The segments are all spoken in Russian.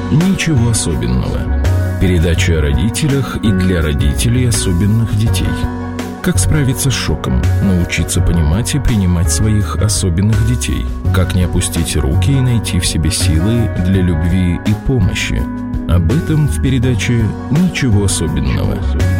«Ничего особенного». Передача о родителях и для родителей особенных детей. Как справиться с шоком, научиться понимать и принимать своих особенных детей. Как не опустить руки и найти в себе силы для любви и помощи. Об этом в передаче «Ничего особенного».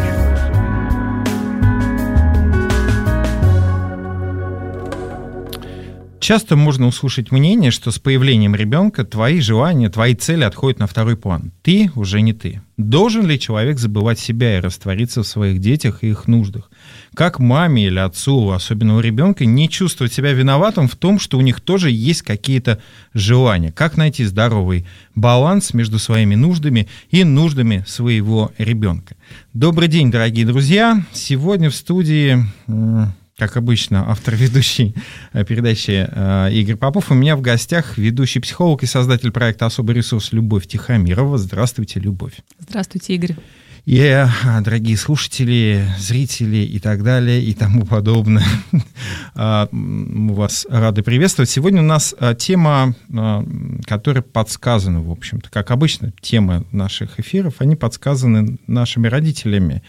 Часто можно услышать мнение, что с появлением ребенка твои желания, твои цели отходят на второй план. Ты уже не ты. Должен ли человек забывать себя и раствориться в своих детях и их нуждах? Как маме или отцу особенного ребенка не чувствовать себя виноватым в том, что у них тоже есть какие-то желания? Как найти здоровый баланс между своими нуждами и нуждами своего ребенка? Добрый день, дорогие друзья! Сегодня в студии... Как обычно, автор-ведущий передачи Игорь Попов. У меня в гостях ведущий психолог и создатель проекта «Особый ресурс» Любовь Тихомирова. Здравствуйте, Любовь. Здравствуйте, Игорь. И, дорогие слушатели, зрители и так далее, и тому подобное, мы вас рады приветствовать. Сегодня у нас тема, которая подсказана, в общем-то, как обычно, темы наших эфиров, они подсказаны нашими родителями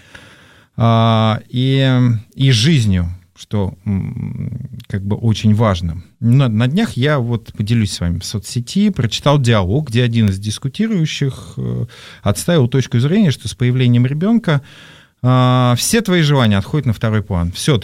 и жизнью, что как бы очень важно. На днях я вот поделюсь с вами в соцсети, прочитал диалог, где один из дискутирующих отставил точку зрения, что с появлением ребенка все твои желания отходят на второй план. Все,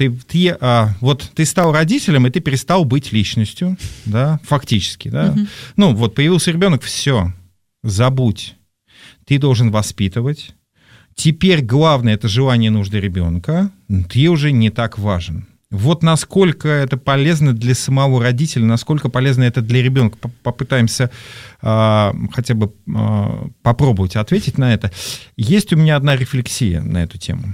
ты стал родителем, и ты перестал быть личностью, да, фактически, да. Ну, вот появился ребенок, все, забудь. Ты должен воспитывать. Теперь главное — это желание, нужды ребенка, ты уже не так важен. Вот насколько это полезно для самого родителя, насколько полезно это для ребенка. Попытаемся хотя бы попробовать ответить на это. Есть у меня одна рефлексия на эту тему.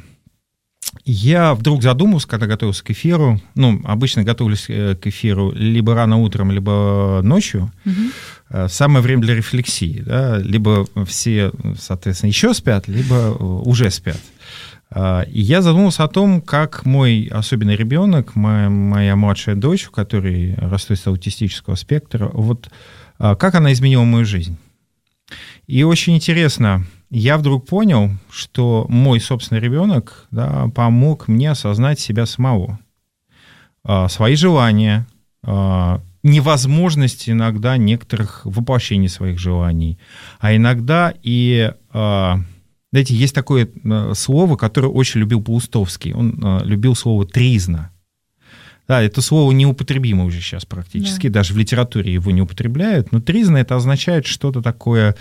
Я вдруг задумался, когда готовился к эфиру, обычно готовлюсь к эфиру либо рано утром, либо ночью, самое время для рефлексии, да? Либо все, соответственно, еще спят, либо уже спят. И я задумался о том, как мой особенный ребенок, моя младшая дочь, у которой расстройство аутистического спектра, вот как она изменила мою жизнь. И очень интересно, я вдруг понял, что мой собственный ребенок, да, помог мне осознать себя самого, свои желания, невозможность иногда некоторых воплощений своих желаний, а иногда и, знаете, есть такое слово, которое очень любил Паустовский, он любил слово «тризна». Да, это слово неупотребимо уже сейчас практически, да. Даже в литературе его не употребляют, но тризна — это означает что-то такое,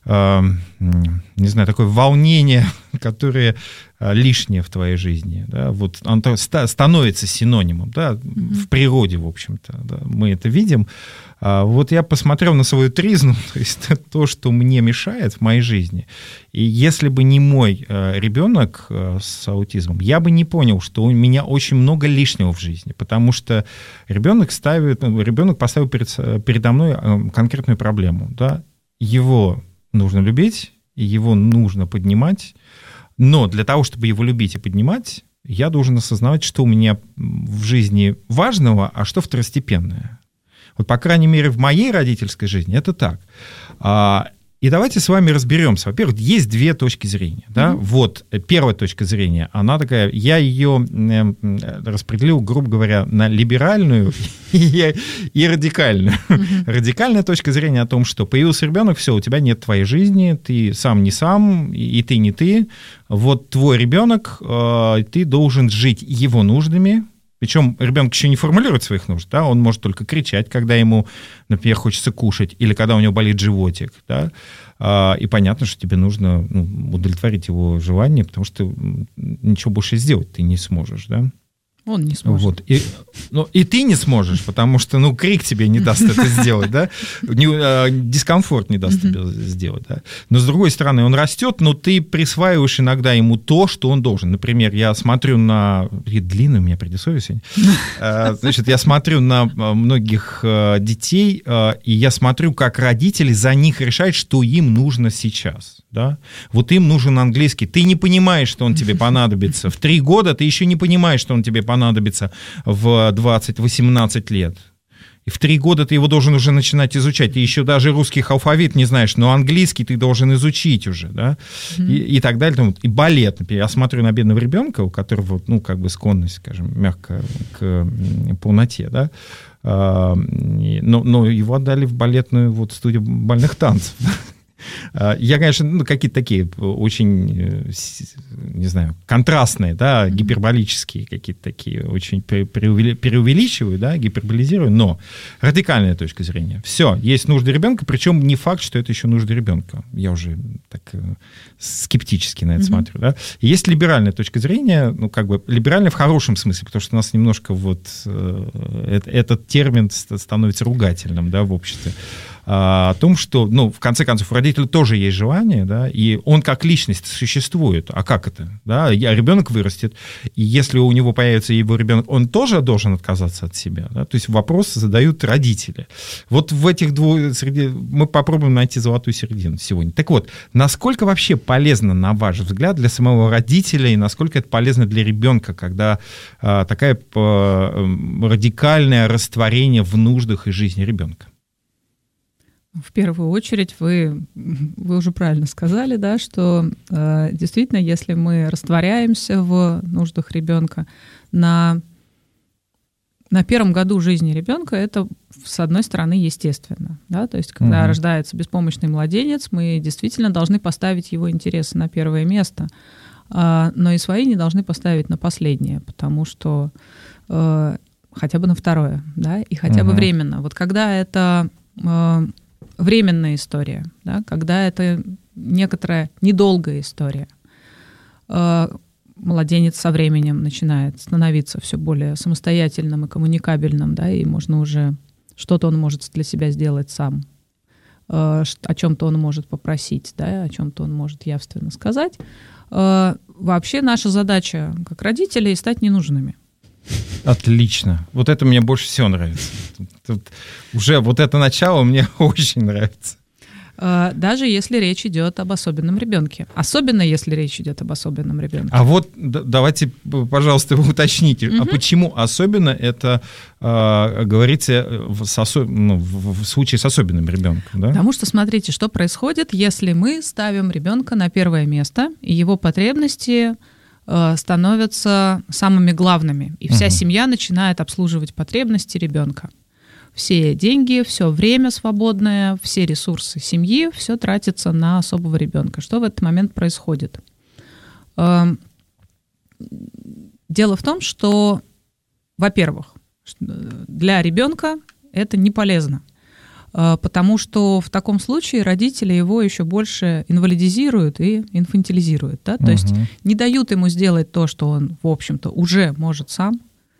не знаю, такое волнение, которое лишнее в твоей жизни, да, вот оно становится синонимом, да, в природе, в общем-то, да, мы это видим. Вот я посмотрел на свою тризну, то есть то, что мне мешает в моей жизни, и если бы не мой ребенок с аутизмом, я бы не понял, что у меня очень много лишнего в жизни, потому что ребенок поставил передо мной конкретную проблему, да, его нужно любить, его нужно поднимать, но для того, чтобы его любить и поднимать, я должен осознавать, что у меня в жизни важного, а что второстепенное. Вот, по крайней мере, в моей родительской жизни это так. И давайте с вами разберемся. Во-первых, есть две точки зрения. Да? Вот первая точка зрения, она такая, я ее распределил, грубо говоря, на либеральную и радикальную. Радикальная точка зрения о том, что появился ребенок, все, у тебя нет твоей жизни, ты сам не сам, и ты не ты. Вот твой ребенок, ты должен жить его нуждами. Причем ребенок еще не формулирует своих нужд, да? Он может только кричать, когда ему, например, хочется кушать, или когда у него болит животик, да? И понятно, что тебе нужно удовлетворить его желание, потому что ничего больше сделать ты не сможешь, да? Он не сможет. Вот. И ты не сможешь, потому что, крик тебе не даст это сделать, да? Дискомфорт не даст тебе сделать, да? Но, с другой стороны, он растет, но ты присваиваешь иногда ему то, что он должен. Например, я смотрю на... Длинное у меня предисловие сегодня. Значит, я смотрю на многих детей, и я смотрю, как родители за них решают, что им нужно сейчас. Да? Вот им нужен английский. Ты не понимаешь, что он тебе понадобится. В 3 года ты еще не понимаешь, что он тебе понадобится в 20-18 лет. И в 3 года ты его должен уже начинать изучать. Ты еще даже русский алфавит не знаешь, но английский ты должен изучить уже, да, и так далее. И балет, например. Я смотрю на бедного ребенка, у которого, ну, как бы склонность, скажем, мягко к полноте, да, но его отдали в балетную вот студию бальных танцев. Я, конечно, ну, какие-то такие очень, не знаю, контрастные, да, гиперболические какие-то такие, очень преувеличиваю, да, гиперболизирую, но радикальная точка зрения. Все, есть нужды ребенка, причем не факт, что это еще нужды ребенка. Я уже так скептически на это смотрю, да. И есть либеральная точка зрения, ну, как бы либеральная в хорошем смысле, потому что у нас немножко вот этот термин становится ругательным, да, в обществе. О том, что, ну, в конце концов, у родителя тоже есть желание, да, и он как личность существует. А как это? Да? Ребенок вырастет, и если у него появится его ребенок, он тоже должен отказаться от себя. Да? То есть вопрос задают родители. Вот в этих двух среди мы попробуем найти золотую середину сегодня. Так вот, насколько вообще полезно, на ваш взгляд, для самого родителя, и насколько это полезно для ребенка, когда такое радикальное растворение в нуждах и жизни ребенка? В первую очередь вы уже правильно сказали, да, что действительно, если мы растворяемся в нуждах ребенка на первом году жизни ребенка, это, с одной стороны, естественно. Да? То есть, когда рождается беспомощный младенец, мы действительно должны поставить его интересы на первое место, но и свои не должны поставить на последнее, потому что хотя бы на второе, да, и хотя бы временно. Вот когда это временная история, да, когда это некоторая недолгая история. Младенец со временем начинает становиться все более самостоятельным и коммуникабельным, да, и можно уже что-то он может для себя сделать сам, о чем-то он может попросить, да, о чем-то он может явственно сказать. Вообще наша задача как родителей стать ненужными. Отлично. Вот это мне больше всего нравится. Тут уже вот это начало мне очень нравится. Даже если речь идет об особенном ребенке. Особенно, если речь идет об особенном ребенке. А вот давайте, пожалуйста, вы уточните, а почему особенно это говорится в случае с особенным ребенком? Да? Потому что, смотрите, что происходит, если мы ставим ребенка на первое место, и его потребности становятся самыми главными, и вся семья начинает обслуживать потребности ребенка. Все деньги, все время свободное, все ресурсы семьи, все тратится на особого ребенка. Что в этот момент происходит? Дело в том, что, во-первых, для ребенка это не полезно, потому что в таком случае родители его еще больше инвалидизируют и инфантилизируют. Да? То есть не дают ему сделать то, что он, в общем-то, уже может сам,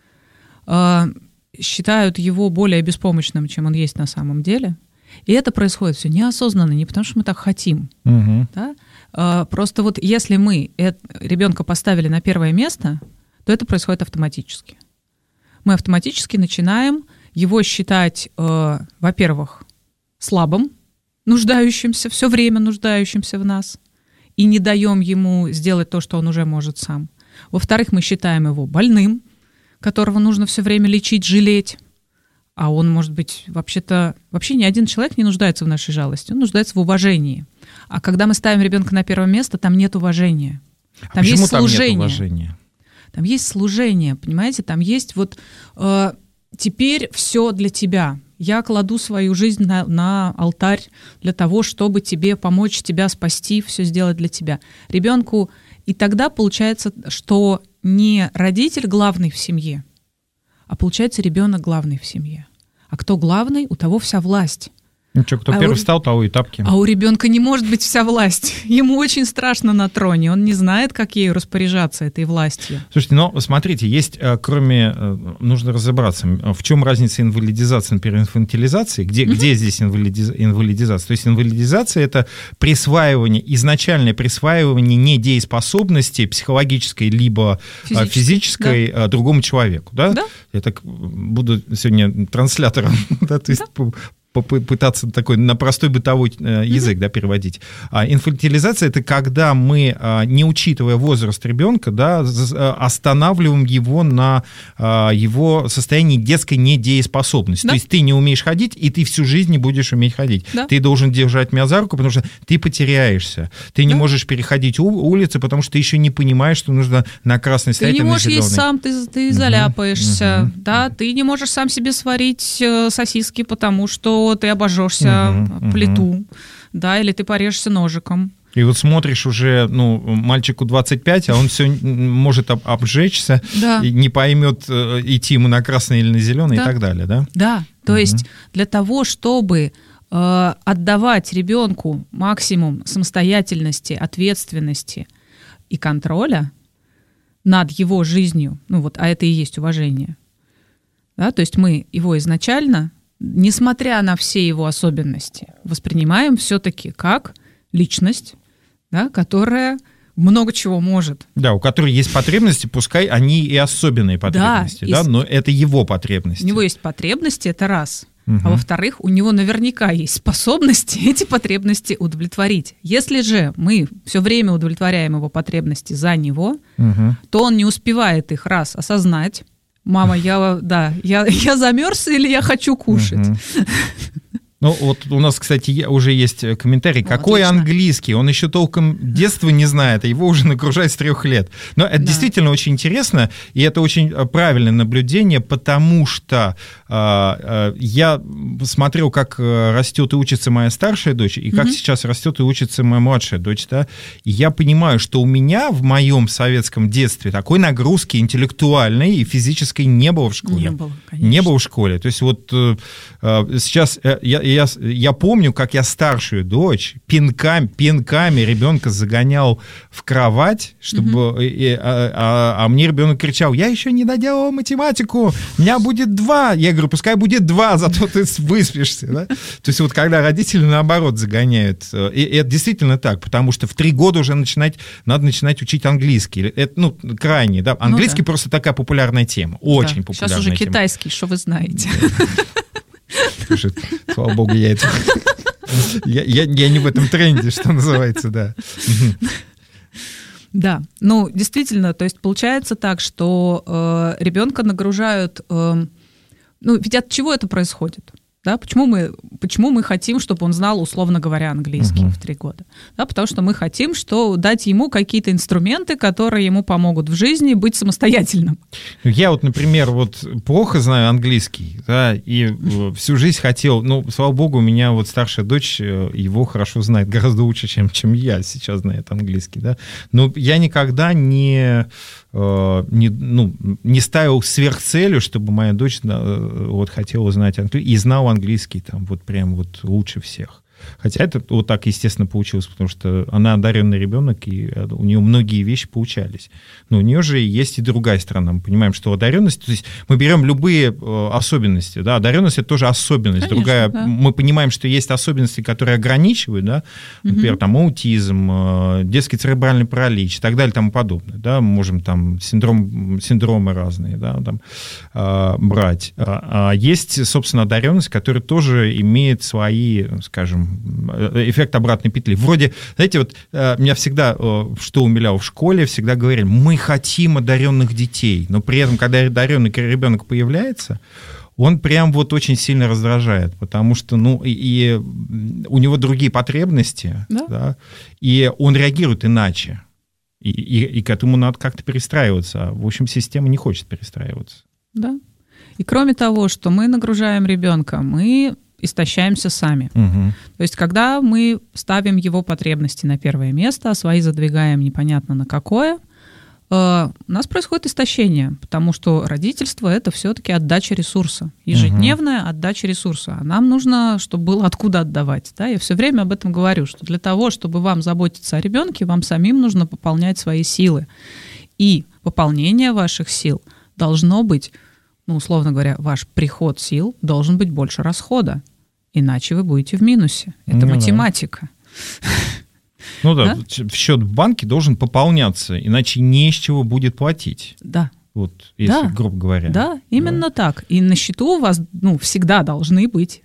считают его более беспомощным, чем он есть на самом деле. И это происходит все неосознанно, не потому что мы так хотим. Да? Просто вот если мы ребенка поставили на первое место, то это происходит автоматически. Мы автоматически начинаем его считать, во-первых, слабым, нуждающимся, все время нуждающимся в нас, и не даем ему сделать то, что он уже может сам. Во-вторых, мы считаем его больным, которого нужно все время лечить, жалеть. А он, может быть, вообще ни один человек не нуждается в нашей жалости, он нуждается в уважении. А когда мы ставим ребенка на первое место, там нет уважения. Там есть служение. Там нет уважения? Там есть служение, понимаете? Там есть вот теперь все для тебя. Я кладу свою жизнь на алтарь для того, чтобы тебе помочь, тебя спасти, все сделать для тебя. Ребенку. И тогда получается, что не родитель главный в семье, а получается ребенок главный в семье. А кто главный, у того вся власть. Ну что, кто первый встал, того и тапки. А у ребенка не может быть вся власть. Ему очень страшно на троне. Он не знает, как ею распоряжаться, этой властью. Слушайте, но смотрите, есть, кроме... Нужно разобраться, в чем разница инвалидизации, например, инфантилизации? Где здесь инвалидизация? То есть инвалидизация — это присваивание, изначальное присваивание недееспособности психологической либо физической другому человеку. Да? Да. Я так буду сегодня транслятором. Да? То есть попытаться такой на простой бытовой язык, да, переводить. Инфантилизация — это когда мы, не учитывая возраст ребенка, да, останавливаем его на его состоянии детской недееспособности. Да. То есть ты не умеешь ходить, и ты всю жизнь не будешь уметь ходить. Да. Ты должен держать меня за руку, потому что ты потеряешься. Ты не можешь переходить улицы, потому что ты еще не понимаешь, что нужно на красный стоять, а на зеленый. Ты не можешь есть сам, ты заляпаешься. Да? Ты не можешь сам себе сварить сосиски, потому что ты обожжешься плиту, да, или ты порежешься ножиком. И вот смотришь уже, мальчику 25, а он все может обжечься, да. И не поймет, идти ему на красный или на зеленый, да. И так далее, да? Да, то есть для того, чтобы отдавать ребенку максимум самостоятельности, ответственности и контроля над его жизнью, а это и есть уважение, да, то есть мы его изначально, несмотря на все его особенности, воспринимаем все-таки как личность, да, которая много чего может. Да, у которой есть потребности, пускай они и особенные потребности, да, но это его потребности. У него есть потребности, это раз. А во-вторых, у него наверняка есть способности эти потребности удовлетворить. Если же мы все время удовлетворяем его потребности за него, то он не успевает их раз осознать. Мама, я замерз или я хочу кушать? Вот у нас, кстати, уже есть комментарий. Какой отлично. Английский? Он еще толком детства не знает, а его уже нагружают с 3 лет. Но это действительно очень интересно, и это очень правильное наблюдение, потому что я смотрел, как растет и учится моя старшая дочь, и как сейчас растет и учится моя младшая дочь. Да? И я понимаю, что у меня в моем советском детстве такой нагрузки интеллектуальной и физической не было в школе. Не было в школе. То есть вот сейчас я помню, как я старшую дочь пинками ребенка загонял в кровать, чтобы, а мне ребенок кричал: я еще не доделал математику, у меня будет 2. Я говорю: пускай будет 2, зато ты выспишься. Да? То есть вот когда родители наоборот загоняют, и это действительно так, потому что в 3 года уже надо начинать учить английский. Это крайне, да. Английский просто такая популярная тема, очень популярная тема. Сейчас уже китайский, что вы знаете. Слушай, слава богу, я не в этом тренде, что называется, да. Да, действительно, то есть получается так, что ребенка нагружают, ведь от чего это происходит? Да, почему мы хотим, чтобы он знал, условно говоря, английский в 3 года? Да, потому что мы хотим дать ему какие-то инструменты, которые ему помогут в жизни быть самостоятельным. Я например, плохо знаю английский, да, и всю жизнь хотел, слава богу, у меня старшая дочь его хорошо знает, гораздо лучше, чем я сейчас знаю английский, да. Но я никогда не ставил сверхцелью, чтобы моя дочь хотела знать английский и знала английский прям лучше всех. Хотя это так, естественно, получилось, потому что она одаренный ребенок, и у нее многие вещи получались. Но у нее же есть и другая сторона. Мы понимаем, что одаренность, то есть мы берем любые особенности, да, одаренность — это тоже особенность. Конечно, другая, да. Мы понимаем, что есть особенности, которые ограничивают, да, например, аутизм, детский церебральный паралич и так далее и тому подобное. Да, мы можем синдромы разные, да, брать. А есть, собственно, одаренность, которая тоже имеет свои, скажем, эффект обратной петли. Вроде, знаете, меня всегда, что умиляло в школе, всегда говорили: мы хотим одаренных детей, но при этом, когда одаренный ребенок появляется, он прям очень сильно раздражает, потому что, и у него другие потребности, да, и он реагирует иначе, и к этому надо как-то перестраиваться, в общем, система не хочет перестраиваться. Да. И кроме того, что мы нагружаем ребенка, мы истощаемся сами. То есть, когда мы ставим его потребности на первое место, а свои задвигаем непонятно на какое, у нас происходит истощение, потому что родительство — это все-таки отдача ресурса, ежедневная отдача ресурса. А нам нужно, чтобы было откуда отдавать. Да? Я все время об этом говорю, что для того, чтобы вам заботиться о ребенке, вам самим нужно пополнять свои силы. И пополнение ваших сил должно быть, условно говоря, ваш приход сил должен быть больше расхода. Иначе вы будете в минусе. Это математика. Да, счет в банке должен пополняться, иначе не с чего будет платить. Да. Если грубо говоря. Да, именно так. И на счету у вас всегда должны быть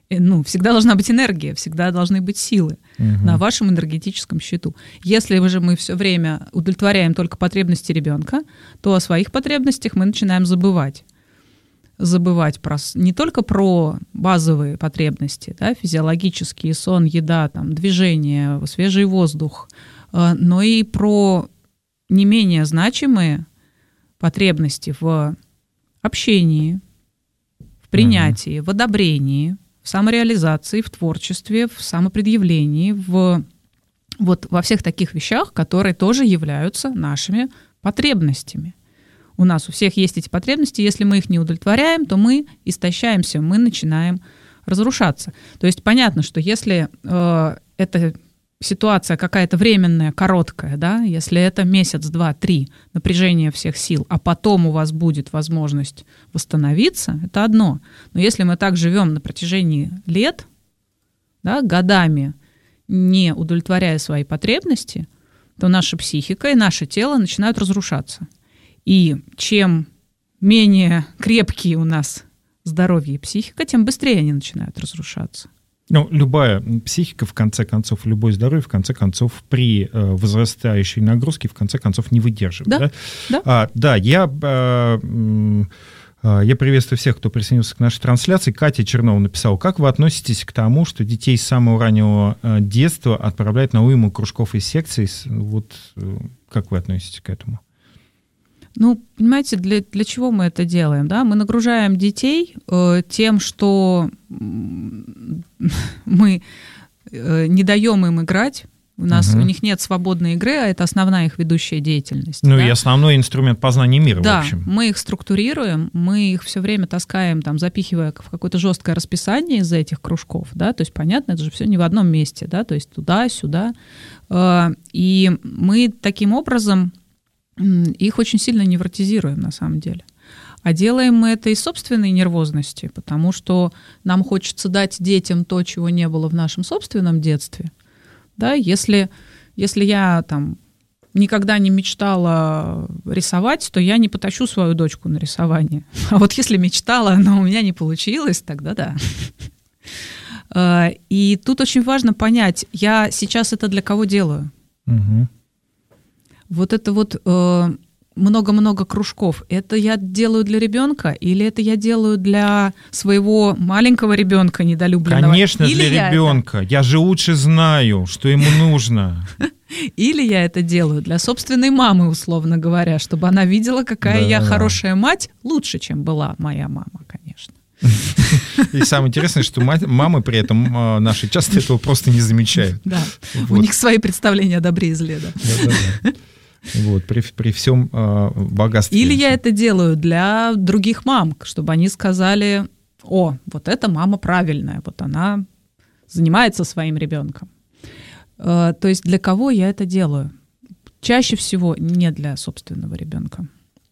всегда должна быть энергия, всегда должны быть силы на вашем энергетическом счету. Если же мы все время удовлетворяем только потребности ребенка, то о своих потребностях мы начинаем забывать не только про базовые потребности, да, физиологические, сон, еда, там, движение, свежий воздух, но и про не менее значимые потребности в общении, в принятии, в одобрении, в самореализации, в творчестве, в самопредъявлении, во всех таких вещах, которые тоже являются нашими потребностями. У нас у всех есть эти потребности, если мы их не удовлетворяем, то мы истощаемся, мы начинаем разрушаться. То есть понятно, что если эта ситуация какая-то временная, короткая, да, если это месяц, 2, 3 напряжение всех сил, а потом у вас будет возможность восстановиться, это одно. Но если мы так живем на протяжении лет, да, годами, не удовлетворяя свои потребности, то наша психика и наше тело начинают разрушаться. И чем менее крепкие у нас здоровье и психика, тем быстрее они начинают разрушаться. Любая психика, в конце концов, любое здоровье, в конце концов, при возрастающей нагрузке, в конце концов, не выдерживает. Да, я приветствую всех, кто присоединился к нашей трансляции. Катя Чернова написала: как вы относитесь к тому, что детей с самого раннего детства отправляют на уйму кружков и секций? Вот как вы относитесь к этому? Понимаете, для чего мы это делаем? Да? Мы нагружаем детей тем, что мы не даем им играть. У них нет свободной игры, а это основная их ведущая деятельность. И основной инструмент познания мира, в общем. Да, мы их структурируем, мы их все время таскаем, запихивая в какое-то жесткое расписание из этих кружков. Да? То есть, понятно, это же все не в одном месте, да? То есть туда-сюда. И мы таким образом их очень сильно невротизируем на самом деле. А делаем мы это из собственной нервозности, потому что нам хочется дать детям то, чего не было в нашем собственном детстве. Да? Если я никогда не мечтала рисовать, то я не потащу свою дочку на рисование. А вот если мечтала, но у меня не получилось, тогда да. И тут очень важно понять, я сейчас это для кого делаю. Вот это много-много кружков. Это я делаю для ребенка или это я делаю для своего маленького ребенка недолюбленного? Конечно, или для ребенка. Я же лучше знаю, что ему нужно. Или я это делаю для собственной мамы, условно говоря, чтобы она видела, какая я хорошая мать, лучше, чем была моя мама, конечно. И самое интересное, что мамы при этом наши часто этого просто не замечают. Да, у них свои представления о добре и зле. Да. Вот, при всем богатстве. Или я это делаю для других мам, чтобы они сказали: о, вот эта мама правильная, вот она занимается своим ребенком. То есть для кого я это делаю? Чаще всего не для собственного ребенка.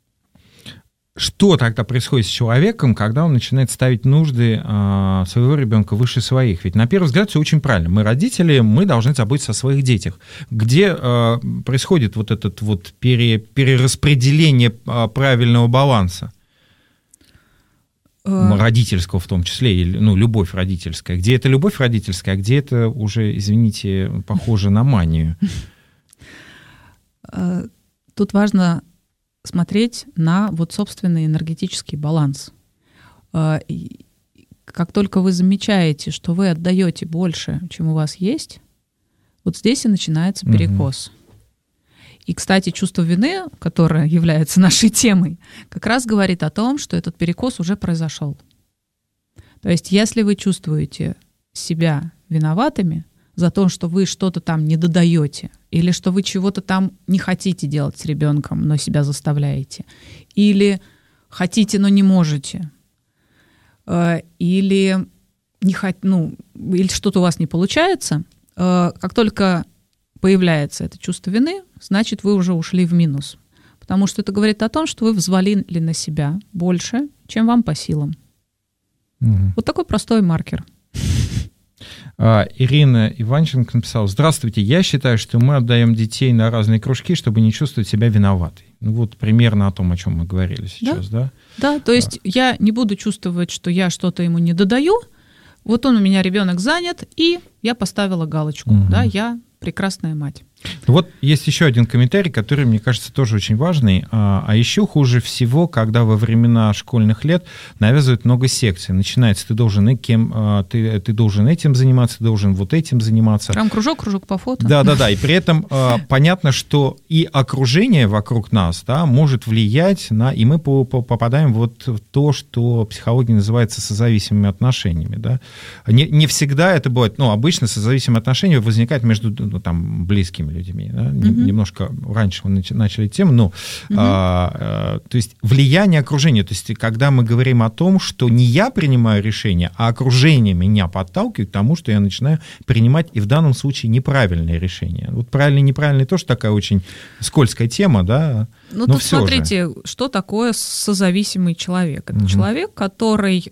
Что тогда происходит с человеком, когда он начинает ставить нужды своего ребенка выше своих? Ведь на первый взгляд все очень правильно. Мы родители, мы должны заботиться о своих детях. Где происходит вот это перераспределение правильного баланса? Родительского в том числе, или любовь родительская. Где это любовь родительская, а где это уже, извините, похоже на манию? Тут важно смотреть на собственный энергетический баланс. Как только вы замечаете, что вы отдаете больше, чем у вас есть, вот здесь и начинается перекос. И, кстати, чувство вины, которое является нашей темой, как раз говорит о том, что этот перекос уже произошел. То есть если вы чувствуете себя виноватыми за то, что вы что-то там не додаете, или что вы чего-то там не хотите делать с ребенком, но себя заставляете, или хотите, но не можете, или или что-то у вас не получается, как только появляется это чувство вины, значит, вы уже ушли в минус. Потому что это говорит о том, что вы взвалили на себя больше, чем вам по силам. Вот такой простой маркер. Ирина Иванченко написала: здравствуйте, я считаю, что мы отдаем детей на разные кружки, чтобы не чувствовать себя виноватой. Вот примерно о том, о чем мы говорили сейчас, да? Да, то есть я не буду чувствовать, что я что-то ему не додаю, вот он у меня ребенок занят, и я поставила галочку, да, я прекрасная мать. Вот есть еще один комментарий, который, мне кажется, тоже очень важный. А еще хуже всего, когда во времена школьных лет навязывают много секций. Начинается, ты должен ты должен этим заниматься, ты должен вот этим заниматься. Прям кружок по фото. Да. И при этом понятно, что и окружение вокруг нас, да, может влиять на... И мы попадаем вот в то, что психология называется созависимыми отношениями. Да. Не всегда это бывает... обычно созависимые отношения возникают между близкими людьми. Да? Немножко раньше мы начали тему, но то есть влияние окружения, то есть когда мы говорим о том, что не я принимаю решение, а окружение меня подталкивает к тому, что я начинаю принимать и в данном случае неправильные решения. Вот правильный и неправильный тоже такая очень скользкая тема, да. Но тут смотрите, что такое созависимый человек. Это человек, который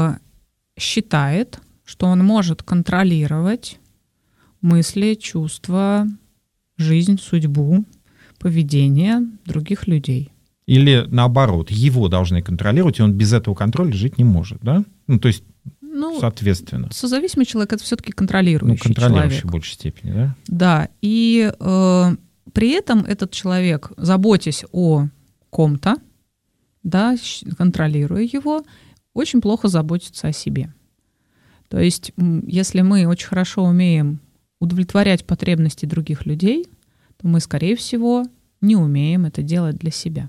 считает, что он может контролировать мысли, чувства, жизнь, судьбу, поведение других людей. Или наоборот, его должны контролировать, и он без этого контроля жить не может, да? То есть, соответственно. Созависимый человек — это все-таки контролирующий человек. Контролирующий в большей степени, да? Да, и при этом этот человек, заботясь о ком-то, да, контролируя его, очень плохо заботится о себе. То есть, если мы очень хорошо умеем удовлетворять потребности других людей, то мы, скорее всего, не умеем это делать для себя.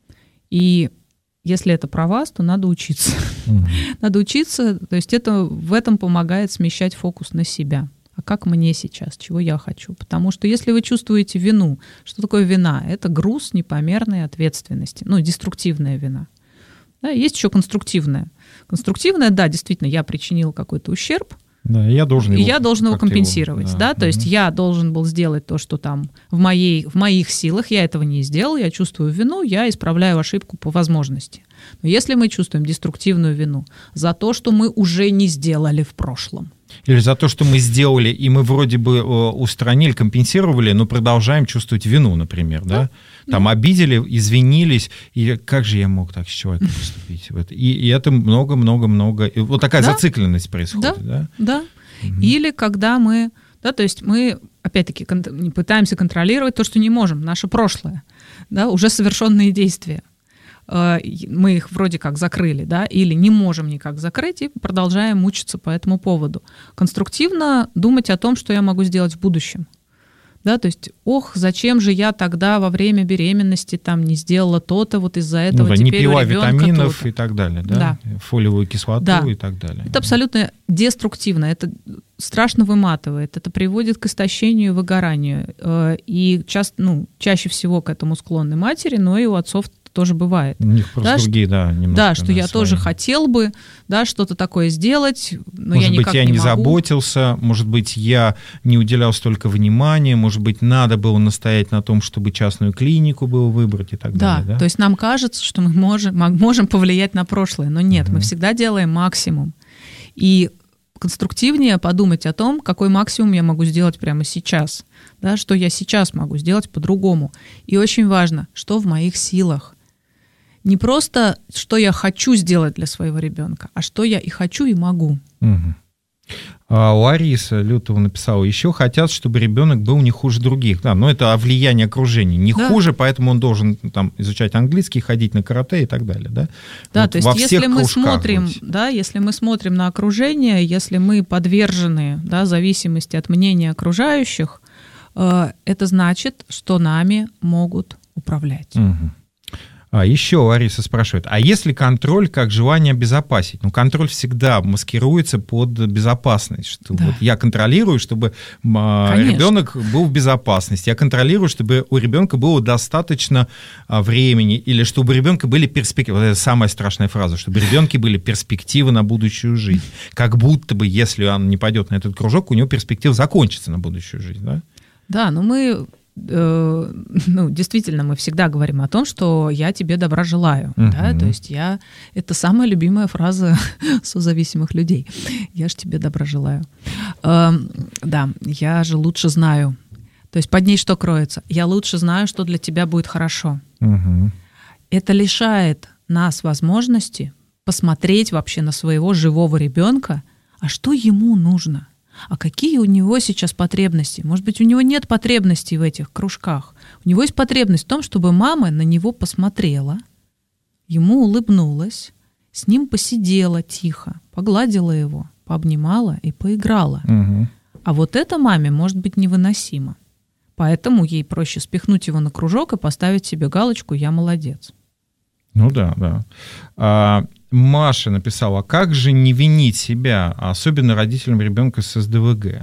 И если это про вас, то надо учиться. Надо учиться, то есть в этом помогает смещать фокус на себя. А как мне сейчас, чего я хочу? Потому что если вы чувствуете вину, что такое вина? Это груз непомерной ответственности, деструктивная вина. Да, есть еще конструктивная. Конструктивная, да, действительно, я причинил какой-то ущерб, да, я должен его компенсировать, да, то есть я должен был сделать то, что там в моих силах, я этого не сделал, я чувствую вину, я исправляю ошибку по возможности. Но если мы чувствуем деструктивную вину за то, что мы уже не сделали в прошлом, или за то, что мы сделали, и мы вроде бы устранили, компенсировали, но продолжаем чувствовать вину, например, да? Там обидели, извинились, и как же я мог так с человеком поступить? И это много-много-много... Вот такая зацикленность происходит, да? Да. Или когда мы... Да, то есть мы, опять-таки, пытаемся контролировать то, что не можем, наше прошлое, да, уже совершенные действия. Мы их вроде как закрыли, да, или не можем никак закрыть, и продолжаем мучиться по этому поводу. Конструктивно думать о том, что я могу сделать в будущем. Да, то есть, зачем же я тогда во время беременности там не сделала то-то, вот из-за этого теперь не пила у ребенка витаминов то-то. И так далее, да? Фолиевую кислоту и так далее. Это абсолютно деструктивно, это страшно выматывает, это приводит к истощению и выгоранию. И чаще всего к этому склонны матери, но и у отцов тоже бывает. У них просто другие, немножко. Да, что я тоже хотел бы, что-то такое сделать, но я никак не могу. Может быть, я не заботился, может быть, я не уделял столько внимания, может быть, надо было настоять на том, чтобы частную клинику было выбрать и так далее. Да, то есть нам кажется, что мы можем повлиять на прошлое, но нет, мы всегда делаем максимум. И конструктивнее подумать о том, какой максимум я могу сделать прямо сейчас, да, что я сейчас могу сделать по-другому. И очень важно, что в моих силах. Не просто, что я хочу сделать для своего ребенка, а что я и хочу, и могу. Лариса Лютова написала, еще хотят, чтобы ребенок был не хуже других. Да, но это о влиянии окружения. Не хуже, поэтому он должен изучать английский, ходить на карате и так далее. Да, да, то есть если мы смотрим на окружение, если мы подвержены зависимости от мнения окружающих, это значит, что нами могут управлять. Еще Лариса спрашивает, а если контроль как желание обезопасить? Контроль всегда маскируется под безопасность. Что вот я контролирую, чтобы ребенок был в безопасности. Я контролирую, чтобы у ребенка было достаточно времени, или чтобы у ребенка были перспективы. Вот это самая страшная фраза, чтобы у ребенка были перспективы на будущую жизнь. Как будто бы, если он не пойдет на этот кружок, у него перспектива закончится на будущую жизнь. Да, да, но мы... действительно, мы всегда говорим о том, что я тебе добра желаю. Да? То есть это самая любимая фраза созависимых людей. Я же тебе добра желаю. Да, я же лучше знаю. То есть под ней что кроется? Я лучше знаю, что для тебя будет хорошо. Это лишает нас возможности посмотреть вообще на своего живого ребенка, а что ему нужно? А какие у него сейчас потребности? Может быть, у него нет потребностей в этих кружках. У него есть потребность в том, чтобы мама на него посмотрела, ему улыбнулась, с ним посидела тихо, погладила его, пообнимала и поиграла. Угу. А вот это маме может быть невыносимо. Поэтому ей проще спихнуть его на кружок и поставить себе галочку «Я молодец». Ну да. Маша написала, как же не винить себя, особенно родителям ребенка с СДВГ?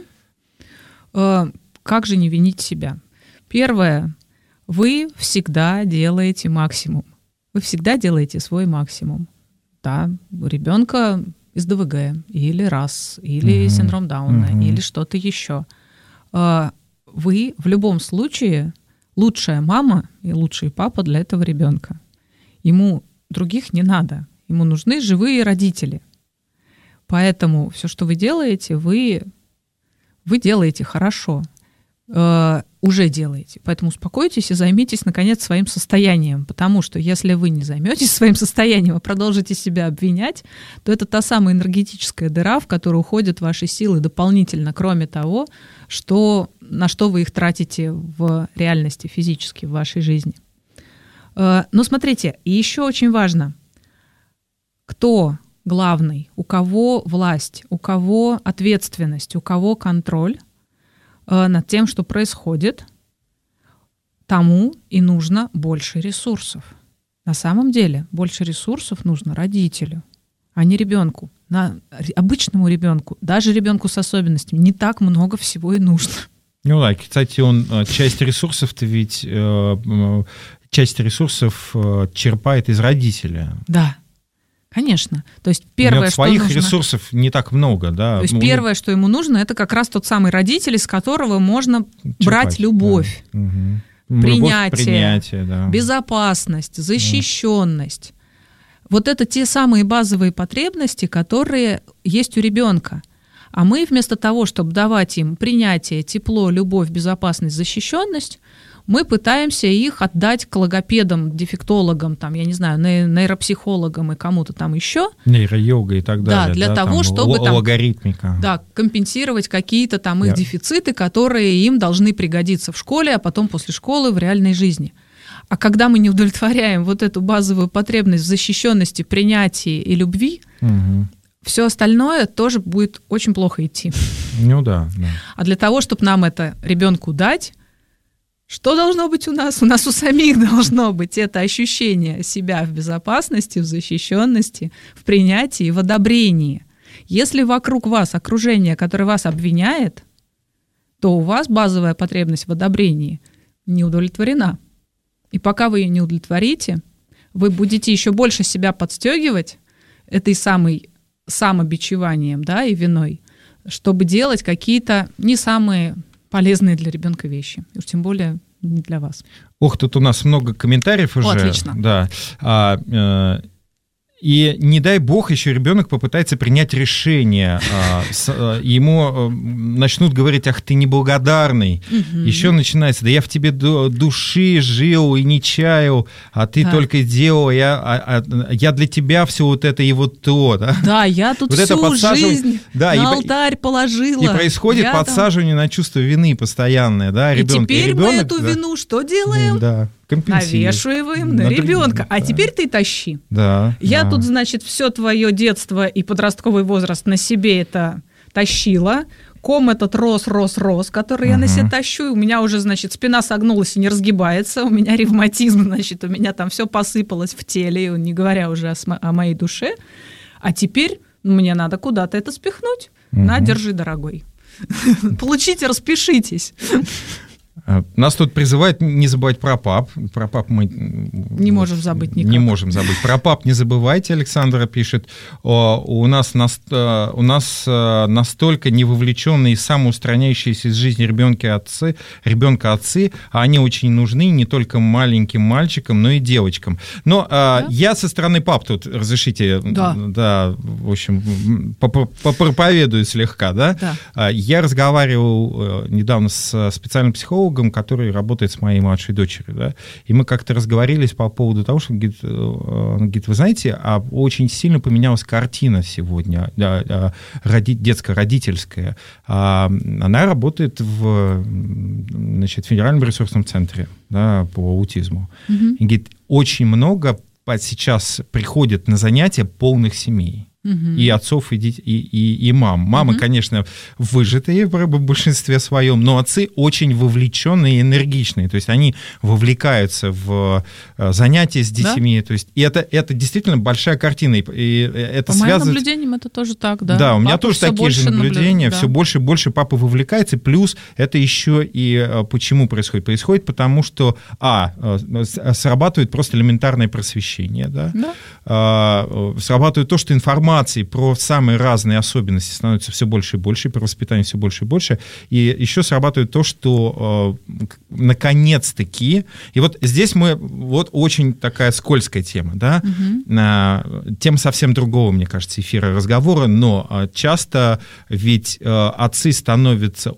Как же не винить себя? Первое. Вы всегда делаете максимум. Вы всегда делаете свой максимум. Да, у ребенка СДВГ, или РАС, или синдром Дауна, или что-то еще. Вы в любом случае лучшая мама и лучший папа для этого ребенка. Ему других не надо. Ему нужны живые родители. Поэтому все, что вы делаете, вы делаете хорошо. Уже делаете. Поэтому успокойтесь и займитесь, наконец, своим состоянием. Потому что если вы не займетесь своим состоянием, а продолжите себя обвинять, то это та самая энергетическая дыра, в которую уходят ваши силы дополнительно, кроме того, на что вы их тратите в реальности, физически, в вашей жизни. Но смотрите, и еще очень важно, кто главный, у кого власть, у кого ответственность, у кого контроль над тем, что происходит, тому и нужно больше ресурсов. На самом деле больше ресурсов нужно родителю, а не ребенку. Обычному ребенку, даже ребенку с особенностями, не так много всего и нужно. Ну да, кстати, часть ресурсов-то ведь черпает из родителя. Да. Конечно. То есть первое, что своих нужно... ресурсов не так много, да. То есть первое, что ему нужно, это как раз тот самый родитель, из которого можно брать любовь, да. принятие, да. безопасность, защищенность. Вот это те самые базовые потребности, которые есть у ребенка. А мы вместо того, чтобы давать им принятие, тепло, любовь, безопасность, защищенность, мы пытаемся их отдать к логопедам, дефектологам, там, я не знаю, нейропсихологам и кому-то там еще. Нейро-йога и так далее. Да, для того, чтобы логаритмика. Да, компенсировать какие-то там их дефициты, которые им должны пригодиться в школе, а потом после школы в реальной жизни. А когда мы не удовлетворяем вот эту базовую потребность в защищенности, принятии и любви, все остальное тоже будет очень плохо идти. Ну да. А для того, чтобы нам это ребенку дать, что должно быть у нас? У нас у самих должно быть это ощущение себя в безопасности, в защищенности, в принятии, в одобрении. Если вокруг вас окружение, которое вас обвиняет, то у вас базовая потребность в одобрении не удовлетворена. И пока вы ее не удовлетворите, вы будете еще больше себя подстегивать этой самой самобичеванием, да, и виной, чтобы делать какие-то не самые полезные для ребенка вещи. И уж тем более не для вас. Ох, тут у нас много комментариев уже. Отлично. Да. И не дай бог еще ребенок попытается принять решение, ему начнут говорить: ах, ты неблагодарный. Еще начинается: да я в тебе души жил и не чаял, а ты только делал, я для тебя все вот это и вот то. Да, я тут вот всю жизнь на алтарь положила. И происходит подсаживание на чувство вины постоянное. Да, и теперь мы эту вину что делаем? Да. Навешиваем на ребенка. А теперь ты тащи. Да. Я тут, значит, все твое детство и подростковый возраст на себе это тащила. Ком этот рос, который я на себе тащу. У меня уже, значит, спина согнулась и не разгибается. У меня ревматизм, значит, у меня там все посыпалось в теле, не говоря уже о моей душе. А теперь мне надо куда-то это спихнуть. На, держи, дорогой. Получите, распишитесь. Нас тут призывают не забывать про пап. Про пап мы не можем забыть никак. Не можем забыть. Про пап не забывайте, Александра пишет. У нас настолько невовлеченные и самоустраняющиеся из жизни ребенка отцы, а они очень нужны не только маленьким мальчикам, но и девочкам. Но я со стороны пап тут, разрешите, да, в общем, проповедую слегка, да? Я разговаривал недавно с специальным психологом, психологом, который работает с моей младшей дочерью, да, и мы как-то разговорились по поводу того, что, он говорит, вы знаете, очень сильно поменялась картина сегодня, да, детско-родительская. Она работает в, значит, Федеральном ресурсном центре, да, по аутизму. И говорит, очень много сейчас приходят на занятия полных семей. И отцов, и мам. Мамы, конечно, выжатые в большинстве своем, но отцы очень вовлеченные и энергичные. То есть они вовлекаются в занятия с детьми. Да? То есть, и это действительно большая картина. И это по моим наблюдениям это тоже так, да. Да, у меня тоже такие же наблюдения. Да. Все больше и больше папа вовлекается. Плюс это еще и почему происходит? Происходит потому, что срабатывает просто элементарное просвещение. Да? Да. Срабатывает то, что информация про самые разные особенности становится все больше и больше, про воспитание все больше и больше. И еще срабатывает то, что наконец-таки... И вот здесь вот очень такая скользкая тема, да? Тема совсем другого, мне кажется, эфира разговора, но часто ведь отцы становятся...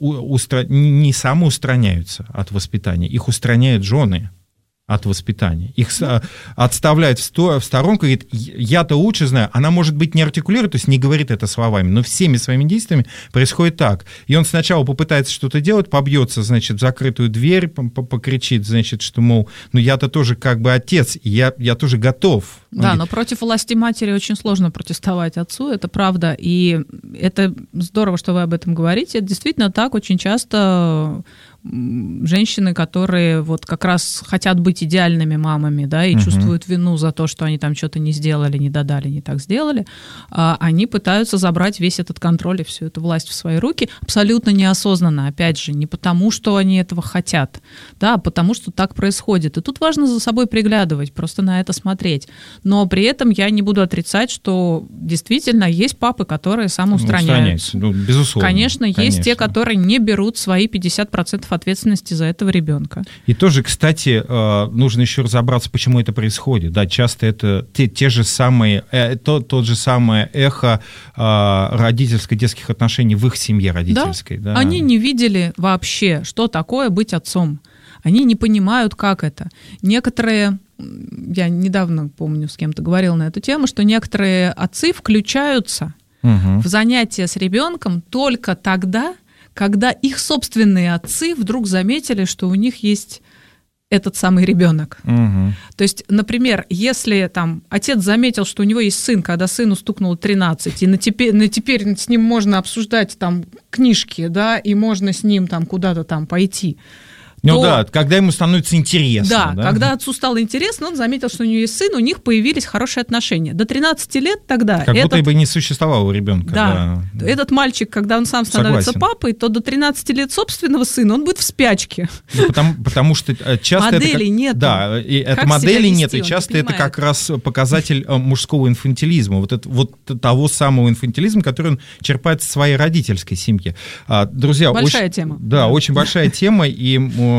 не самоустраняются от воспитания, их устраняют жены от воспитания. Их отставляют в сторонку, и говорит, я-то лучше знаю. Она, может быть, не артикулирует, то есть не говорит это словами, но всеми своими действиями происходит так. И он сначала попытается что-то делать, побьется, значит, в закрытую дверь, покричит, значит, что, мол, ну я-то тоже как бы отец, и я тоже готов. Да, но против власти матери очень сложно протестовать отцу, это правда. И это здорово, что вы об этом говорите. Это действительно так, очень часто... женщины, которые вот как раз хотят быть идеальными мамами, да, и чувствуют вину за то, что они там что-то не сделали, не додали, не так сделали, они пытаются забрать весь этот контроль и всю эту власть в свои руки абсолютно неосознанно, опять же, не потому, что они этого хотят, да, а потому, что так происходит. И тут важно за собой приглядывать, просто на это смотреть. Но при этом я не буду отрицать, что действительно есть папы, которые самоустраняются. Ну, безусловно. Конечно, есть те, которые не берут свои 50% ответственности за этого ребенка. И тоже, кстати, нужно еще разобраться, почему это происходит. Да, часто это те же самые, тот же самое эхо родительско-детских отношений в их семье родительской. Да? Да. Они не видели вообще, что такое быть отцом. Они не понимают, как это. Некоторые, я недавно, помню, с кем-то говорила на эту тему, что некоторые отцы включаются в занятия с ребенком только тогда, когда их собственные отцы вдруг заметили, что у них есть этот самый ребенок. То есть, например, если там отец заметил, что у него есть сын, когда сыну стукнуло 13, и теперь с ним можно обсуждать там книжки, да, и можно с ним там куда-то там пойти. Ну да, когда ему становится интересно. Да, когда отцу стало интересно, он заметил, что у него есть сын, у них появились хорошие отношения. До 13 лет тогда... Как будто бы не существовало ребенка. Да. Этот мальчик, когда он сам становится папой, то до 13 лет собственного сына он будет в спячке. Ну, потому что часто... Модели нет. Да, и это модели нет, и часто это как раз показатель мужского инфантилизма. Вот того самого инфантилизма, который он черпает в своей родительской семье. Друзья, большая тема. Да, очень большая тема, и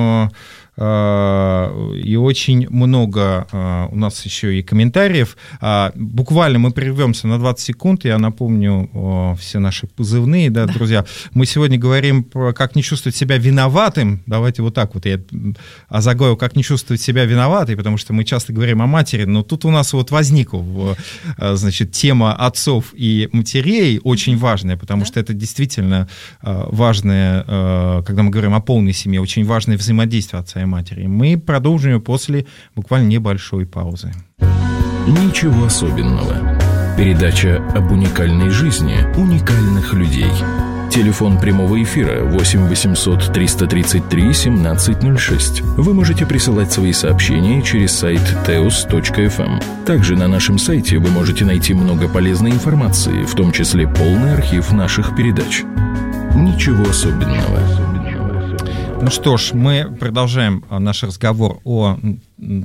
очень много у нас еще и комментариев. Буквально мы прервемся на 20 секунд. Я напомню все наши позывные, да, друзья. Мы сегодня говорим про как не чувствовать себя виноватым. Давайте вот так вот я озаглавил, как не чувствовать себя виноватой, потому что мы часто говорим о матери, но тут у нас вот возникла, значит, тема отцов и матерей очень важная, потому что это действительно важное, когда мы говорим о полной семье, очень важное взаимодействие отца и матери. Мы продолжим ее после буквально небольшой паузы. Ничего особенного. Передача об уникальной жизни уникальных людей. Телефон прямого эфира 8 800 333 1706. Вы можете присылать свои сообщения через сайт teos.fm. Также на нашем сайте вы можете найти много полезной информации, в том числе полный архив наших передач. Ничего особенного. Ну что ж, мы продолжаем наш разговор о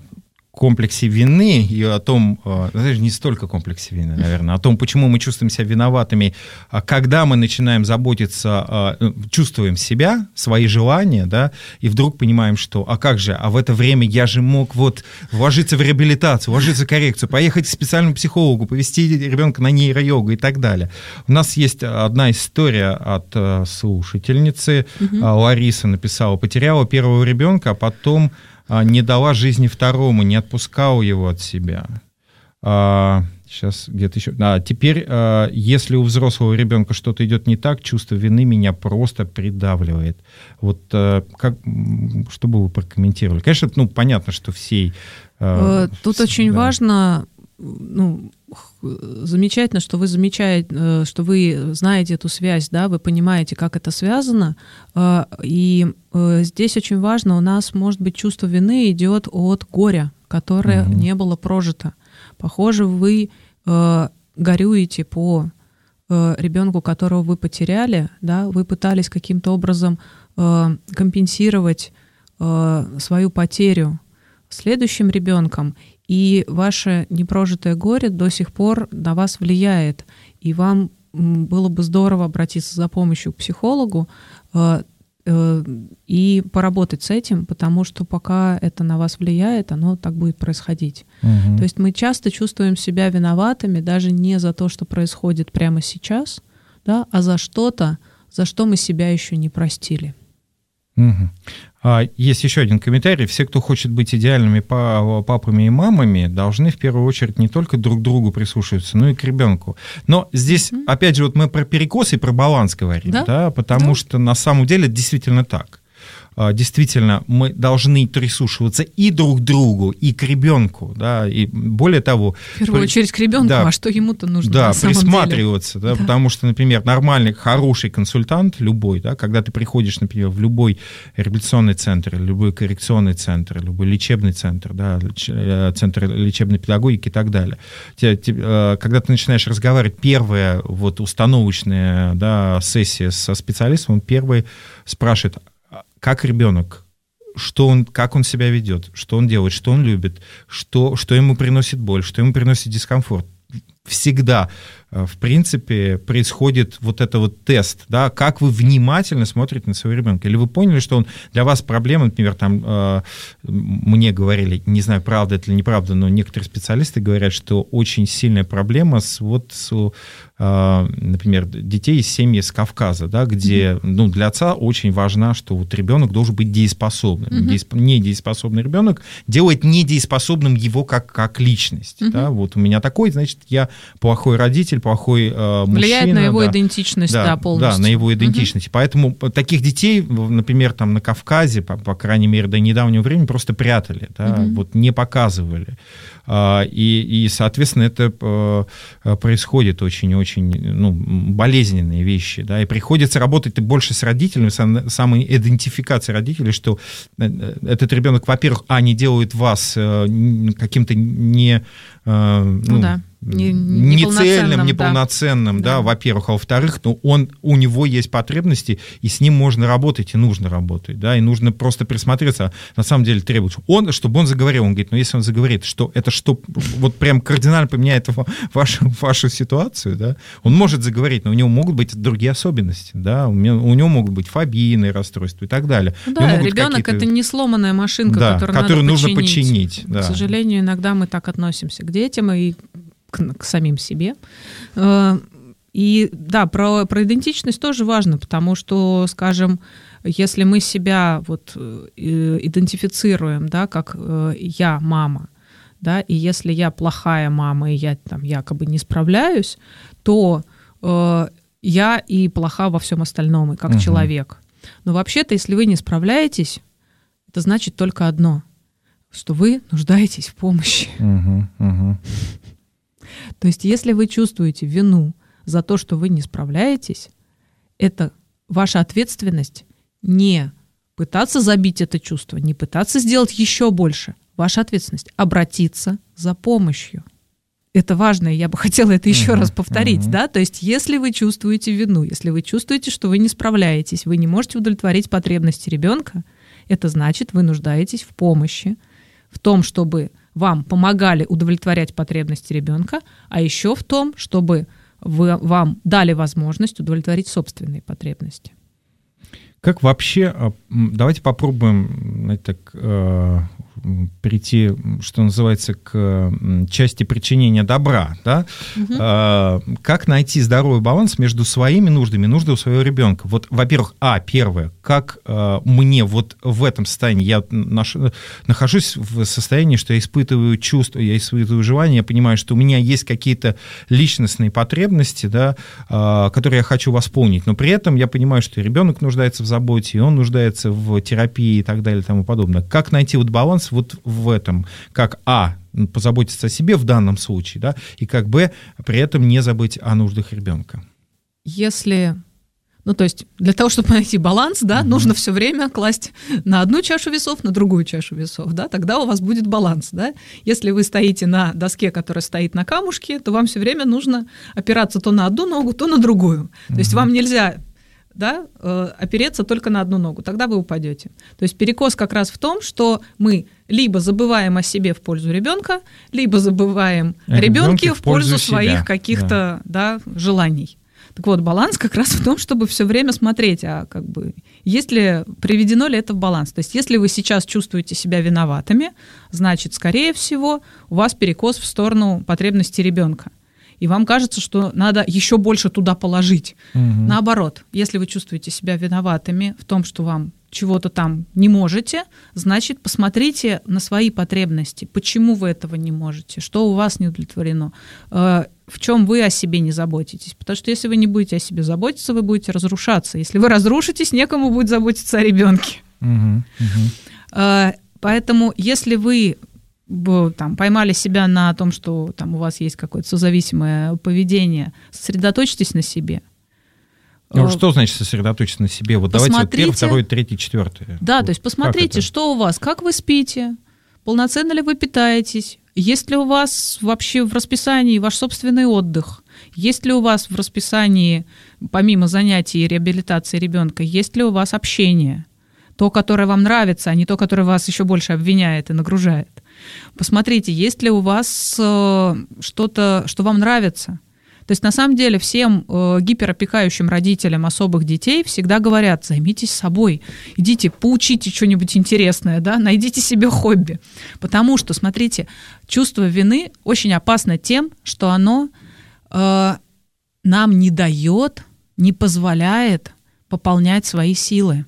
комплексе вины и о том, даже не столько комплексе вины, наверное, о том, почему мы чувствуем себя виноватыми, когда мы начинаем заботиться, чувствуем себя, свои желания, да, и вдруг понимаем, что, как же, в это время я же мог вот вложиться в реабилитацию, вложиться в коррекцию, поехать к специальному психологу, повести ребенка на нейройогу и так далее. У нас есть одна история от слушательницы. Лариса написала: потеряла первого ребенка, а потом не дала жизни второму, не отпускала его от себя. Сейчас где-то еще. Теперь, если у взрослого ребенка что-то идет не так, чувство вины меня просто придавливает. Вот что бы вы прокомментировали? Конечно, понятно, что всей... Тут очень важно... замечательно, что вы знаете эту связь, да, вы понимаете, как это связано, и здесь очень важно, у нас, может быть, чувство вины идет от горя, которое не было прожито. Похоже, вы горюете по ребенку, которого вы потеряли, да, вы пытались каким-то образом компенсировать свою потерю следующим ребенком, и ваше непрожитое горе до сих пор на вас влияет. И вам было бы здорово обратиться за помощью к психологу и поработать с этим, потому что пока это на вас влияет, оно так будет происходить. То есть мы часто чувствуем себя виноватыми даже не за то, что происходит прямо сейчас, да, а за что-то, за что мы себя еще не простили. Есть еще один комментарий. Все, кто хочет быть идеальными папами и мамами, должны в первую очередь не только друг к другу прислушиваться, но и к ребенку. Но здесь, опять же, вот мы про перекос и про баланс говорим, да? Потому что на самом деле это действительно так. Действительно, мы должны прислушиваться и друг к другу, и к ребенку, да, и более того... В первую очередь к ребенку, да, а что ему-то нужно на самом присматриваться, деле? Да, потому что, например, нормальный, хороший консультант, любой, да, когда ты приходишь, например, в любой реабилитационный центр, любой коррекционный центр, любой лечебный центр, да, центр лечебной педагогики и так далее, когда ты начинаешь разговаривать, первая вот установочная, да, сессия со специалистом, он первый спрашивает: как ребенок, как он себя ведет, что он делает, что он любит, что ему приносит боль, что ему приносит дискомфорт. Всегда, в принципе, происходит вот это вот тест, да, как вы внимательно смотрите на своего ребенка. Или вы поняли, что он для вас проблема, например, там, мне говорили, не знаю, правда это или неправда, но некоторые специалисты говорят, что очень сильная проблема например, детей из семьи с Кавказа, да, где для отца очень важно, что вот ребенок должен быть дееспособным. Недееспособный ребенок делает недееспособным его как личность. Да? Вот у меня такой, значит, я плохой родитель, плохой мужчина. Влияет на его идентичность, полностью. Да, на его идентичность. Поэтому таких детей, например, там на Кавказе, по крайней мере, до недавнего времени просто прятали, да, вот не показывали. И, соответственно, это происходит очень-очень болезненные вещи, да, и приходится работать больше с родителями, самоидентификацией родителей, что этот ребенок, во-первых, не делает вас каким-то нецельным, неполноценным, да, во-первых, а во-вторых, у него есть потребности, и с ним можно работать, и нужно работать, да, и нужно просто присмотреться, на самом деле требуется. Чтобы он заговорил, он говорит, если он заговорит, что вот прям кардинально поменяет вашу ситуацию, да, он может заговорить, но у него могут быть другие особенности, да, у него могут быть фобийные расстройства и так далее. Да, ребенок — это не сломанная машинка, которую нужно починить. Да. К сожалению, иногда мы так относимся к детям и к самим себе. И да, про идентичность тоже важно, потому что, скажем, если мы себя идентифицируем, да, как я мама, да, и если я плохая мама, и я там якобы не справляюсь, то я и плоха во всем остальном, и как человек. Но вообще-то, если вы не справляетесь, это значит только одно, что вы нуждаетесь в помощи. То есть если вы чувствуете вину за то, что вы не справляетесь, это ваша ответственность не пытаться забить это чувство, не пытаться сделать еще больше. Ваша ответственность — обратиться за помощью. Это важно, и я бы хотела это еще раз повторить. Да? То есть если вы чувствуете вину, если вы чувствуете, что вы не справляетесь, вы не можете удовлетворить потребности ребенка, это значит, вы нуждаетесь в помощи, в том, чтобы вам помогали удовлетворять потребности ребенка, а еще в том, чтобы вам дали возможность удовлетворить собственные потребности. Как вообще, давайте попробуем, знаете, так, перейти, что называется, к части причинения добра, да? Как найти здоровый баланс между своими нуждами и нуждами своего ребенка? Вот, во-первых, первое, как мне вот в этом состоянии, я нахожусь в состоянии, что я испытываю чувства, я испытываю желания, я понимаю, что у меня есть какие-то личностные потребности, да, которые я хочу восполнить, но при этом я понимаю, что ребенок нуждается в заботе, и он нуждается в терапии и так далее и тому подобное. Как найти вот баланс вот в этом, как позаботиться о себе в данном случае, да, и как при этом не забыть о нуждах ребенка? То есть для того, чтобы найти баланс, да, нужно все время класть на одну чашу весов, на другую чашу весов, да, тогда у вас будет баланс, да. Если вы стоите на доске, которая стоит на камушке, то вам все время нужно опираться то на одну ногу, то на другую. То есть вам нельзя, да, опереться только на одну ногу, тогда вы упадете. То есть перекос как раз в том, что мы либо забываем о себе в пользу ребенка, либо забываем о ребенке в пользу своих каких-то желаний. Так вот, баланс как раз в том, чтобы все время смотреть, приведено ли это в баланс. То есть если вы сейчас чувствуете себя виноватыми, значит, скорее всего, у вас перекос в сторону потребностей ребенка. И вам кажется, что надо еще больше туда положить. Наоборот, если вы чувствуете себя виноватыми в том, что вам чего-то там не можете, значит, посмотрите на свои потребности. Почему вы этого не можете? Что у вас не удовлетворено? В чем вы о себе не заботитесь? Потому что если вы не будете о себе заботиться, вы будете разрушаться. Если вы разрушитесь, некому будет заботиться о ребенке. Поэтому, если вы поймали себя на том, что там у вас есть какое-то созависимое поведение, сосредоточьтесь на себе. Что значит сосредоточиться на себе? Вот давайте первое, второе, третье, четвертое. Да, то есть посмотрите, что у вас, как вы спите, полноценно ли вы питаетесь, есть ли у вас вообще в расписании ваш собственный отдых, есть ли у вас в расписании, помимо занятий и реабилитации ребенка, есть ли у вас общение, то, которое вам нравится, а не то, которое вас еще больше обвиняет и нагружает. Посмотрите, есть ли у вас что-то, что вам нравится. То есть на самом деле всем гиперопекающим родителям особых детей всегда говорят: займитесь собой, идите, поучите что-нибудь интересное, да, найдите себе хобби. Потому что, смотрите, чувство вины очень опасно тем, что оно нам не дает, не позволяет пополнять свои силы.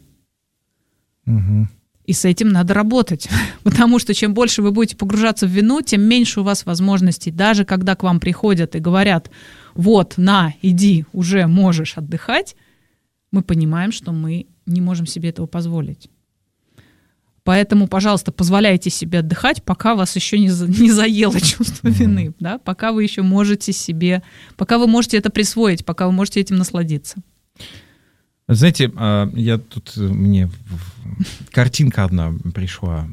И с этим надо работать, потому что чем больше вы будете погружаться в вину, тем меньше у вас возможностей. Даже когда к вам приходят и говорят: вот, иди, уже можешь отдыхать, мы понимаем, что мы не можем себе этого позволить. Поэтому, пожалуйста, позволяйте себе отдыхать, пока вас еще не заело чувство вины, да? Пока вы еще можете пока вы можете это присвоить, пока вы можете этим насладиться. Знаете, мне картинка одна пришла.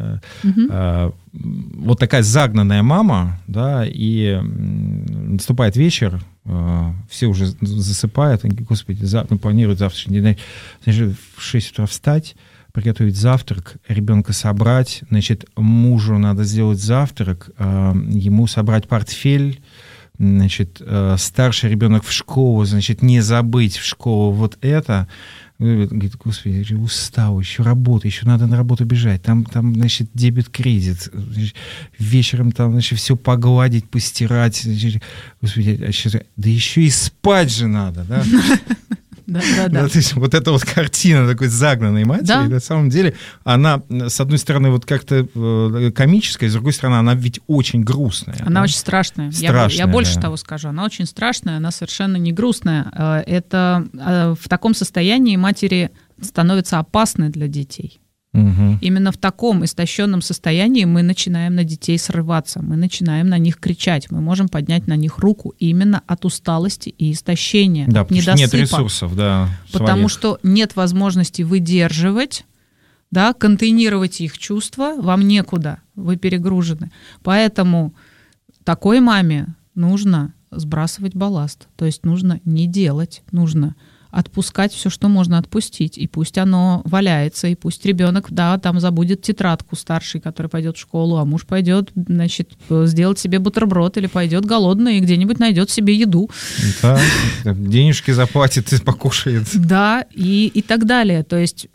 Вот такая загнанная мама, да, и наступает вечер, все уже засыпают, они: господи, планируют завтрашний день, значит, в 6 утра встать, приготовить завтрак, ребенка собрать, значит, мужу надо сделать завтрак, ему собрать портфель, значит, старший ребенок в школу, значит, не забыть в школу вот это. Говорит: господи, я устал, еще работа, еще надо на работу бежать, там значит, дебет-кредит, вечером там, значит, все погладить, постирать, значит, господи, да еще и спать же надо, да? Да. То есть вот эта вот картина такой загнанной матери, на самом деле, она, с одной стороны, вот как-то комическая, с другой стороны, она ведь очень грустная. Она очень страшная. Я больше того скажу. Она очень страшная, она совершенно не грустная. Это в таком состоянии матери становятся опасны для детей. Именно в таком истощенном состоянии мы начинаем на детей срываться, мы начинаем на них кричать, мы можем поднять на них руку именно от усталости и истощения, да, от недосыпа. Нет ресурсов, да. Потому что нет возможности выдерживать, да, контейнировать их чувства, вам некуда, вы перегружены. Поэтому такой маме нужно сбрасывать балласт, то есть нужно не делать, нужно отпускать все, что можно отпустить. И пусть оно валяется, и пусть ребенок, да, там забудет тетрадку старший, который пойдет в школу, а муж пойдет, значит, сделать себе бутерброд или пойдет голодный и где-нибудь найдет себе еду. Да, денежки заплатит и покушает. Да, и так далее. То есть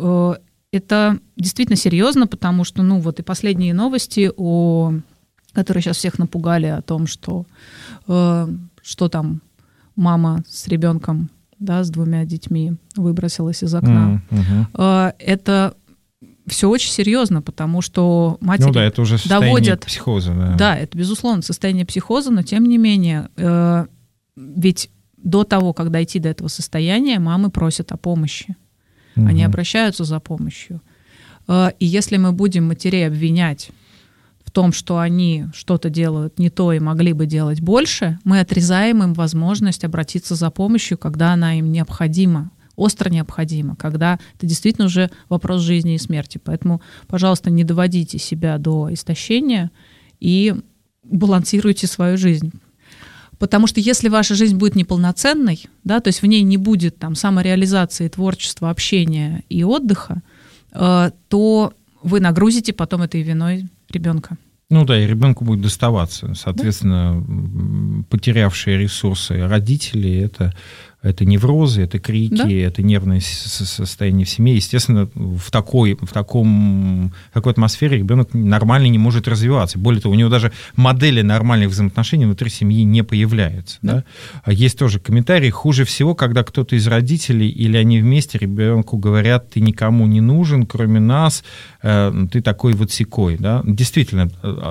это действительно серьезно, потому что, ну, вот и последние новости, которые сейчас всех напугали о том, что там мама с ребенком, да, с 2 детьми выбросилась из окна. Это все очень серьезно, потому что матери это уже состояние психоза. Да. Да, это, безусловно, состояние психоза, но тем не менее, ведь до того, как дойти до этого состояния, мамы просят о помощи. Они обращаются за помощью. И если мы будем матерей обвинять в том, что они что-то делают не то и могли бы делать больше, мы отрезаем им возможность обратиться за помощью, когда она им необходима, остро необходима, когда это действительно уже вопрос жизни и смерти. Поэтому, пожалуйста, не доводите себя до истощения и балансируйте свою жизнь. Потому что если ваша жизнь будет неполноценной, да, то есть в ней не будет там самореализации, творчества, общения и отдыха, то вы нагрузите потом этой виной ребенка. Ну да, и ребенку будет доставаться. Соответственно, потерявшие ресурсы родители — это неврозы, это крики, это нервное состояние в семье. Естественно, в такой атмосфере ребенок нормально не может развиваться. Более того, у него даже модели нормальных взаимоотношений внутри семьи не появляются. Да. Есть тоже комментарии. Хуже всего, когда кто-то из родителей или они вместе ребенку говорят: ты никому не нужен, кроме нас, ты такой вот сякой. Да. Действительно,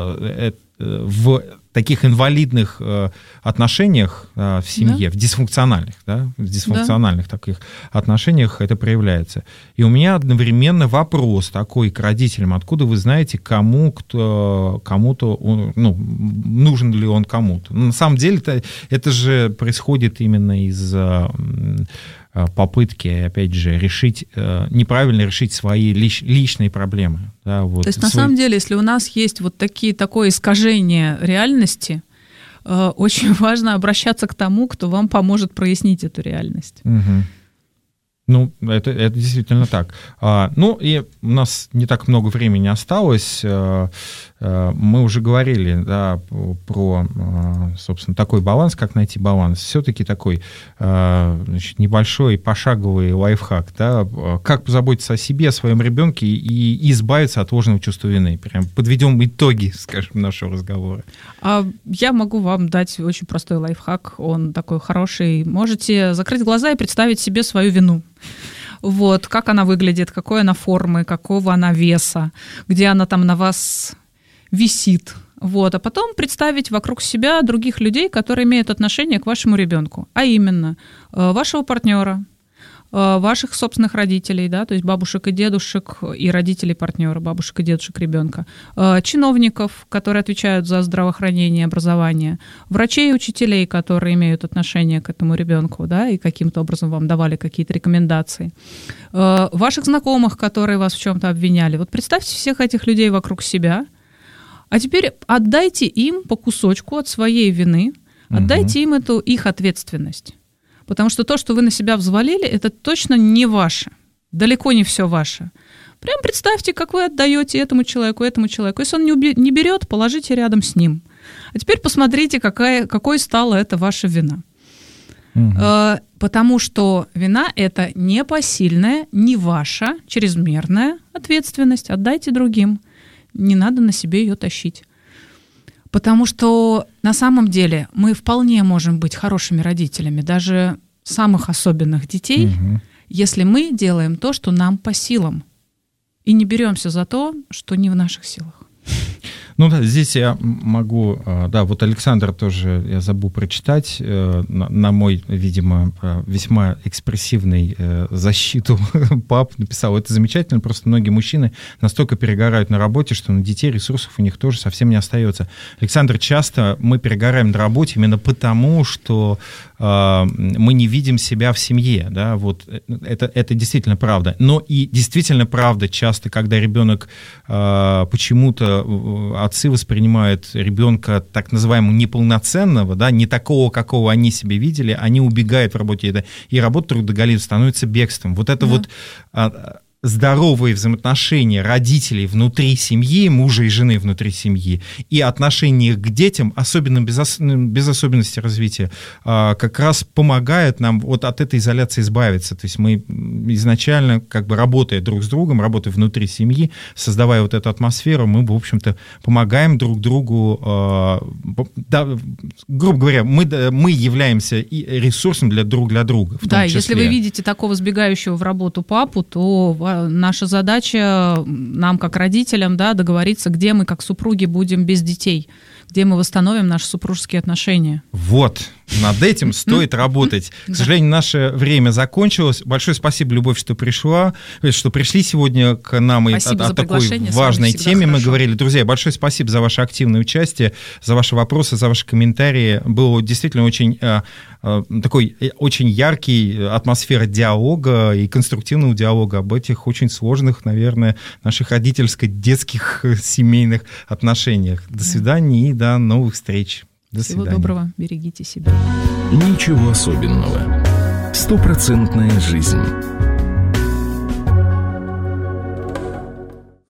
в таких инвалидных отношениях в семье, в дисфункциональных таких отношениях это проявляется. И у меня одновременно вопрос такой к родителям: откуда вы знаете, кому-то, ну, нужен ли он кому-то? На самом деле это же происходит именно из попытки, опять же, неправильно решить свои личные проблемы. Да, вот. То есть, на самом деле, если у нас есть вот такое искажение реальности, очень важно обращаться к тому, кто вам поможет прояснить эту реальность. Ну, это действительно так. Ну, и у нас не так много времени осталось. Мы уже говорили, да, про, собственно, такой баланс, как найти баланс. Все-таки такой, значит, небольшой пошаговый лайфхак, да, как позаботиться о себе, о своем ребенке и избавиться от ложного чувства вины. Прям подведем итоги, скажем, нашего разговора. Я могу вам дать очень простой лайфхак, он такой хороший. Можете закрыть глаза и представить себе свою вину. Вот, как она выглядит, какой она формы, какого она веса, где она там на вас висит. Вот, а потом представить вокруг себя других людей, которые имеют отношение к вашему ребенку, а именно вашего партнера, ваших собственных родителей, да, то есть бабушек и дедушек и родителей партнера, бабушек и дедушек ребенка, чиновников, которые отвечают за здравоохранение, образование, врачей и учителей, которые имеют отношение к этому ребенку, да, и каким-то образом вам давали какие-то рекомендации, ваших знакомых, которые вас в чем-то обвиняли. Вот представьте всех этих людей вокруг себя, а теперь отдайте им по кусочку от своей вины, отдайте им эту их ответственность. Потому что то, что вы на себя взвалили, это точно не ваше. Далеко не все ваше. Прям представьте, как вы отдаете этому человеку. Если он не берет, положите рядом с ним. А теперь посмотрите, какой стала эта ваша вина. Потому что вина – это непосильная, не ваша, чрезмерная ответственность. Отдайте другим. Не надо на себе ее тащить. Потому что на самом деле мы вполне можем быть хорошими родителями, даже самых особенных детей, если мы делаем то, что нам по силам, и не беремся за то, что не в наших силах. Ну да, здесь я могу... Да, вот Александр тоже, я забыл прочитать, на мой, видимо, весьма экспрессивный защиту пап написал: это замечательно, просто многие мужчины настолько перегорают на работе, что на детей ресурсов у них тоже совсем не остается. Александр, часто мы перегораем на работе именно потому, что мы не видим себя в семье, да, вот это действительно правда. Но и действительно правда часто, когда ребенок почему-то отцы воспринимают ребенка так называемого неполноценного, да, не такого, какого они себе видели, они убегают в работе, и работа трудоголизм становится бегством. Вот это вот здоровые взаимоотношения родителей внутри семьи, мужа и жены внутри семьи, и отношения к детям, особенно без особенностей развития, как раз помогают нам вот от этой изоляции избавиться. То есть мы изначально, как бы работая друг с другом, работая внутри семьи, создавая вот эту атмосферу, мы, в общем-то, помогаем друг другу, да, грубо говоря, мы являемся и ресурсом друг для друга. Да, если вы видите такого сбегающего в работу папу, то наша задача нам, как родителям, да, договориться, где мы, как супруги, будем без детей, где мы восстановим наши супружеские отношения. Вот, над этим стоит работать. К сожалению, наше время закончилось. Большое спасибо, Любовь, что пришла, что пришли сегодня к нам и о такой важной теме мы говорили. Друзья, большое спасибо за ваше активное участие, за ваши вопросы, за ваши комментарии. Было действительно очень такой очень яркий атмосфера диалога и конструктивного диалога об этих очень сложных, наверное, наших родительско-детских семейных отношениях. До свидания и до новых встреч. До свидания. Всего доброго, берегите себя. Ничего особенного. 100% жизнь.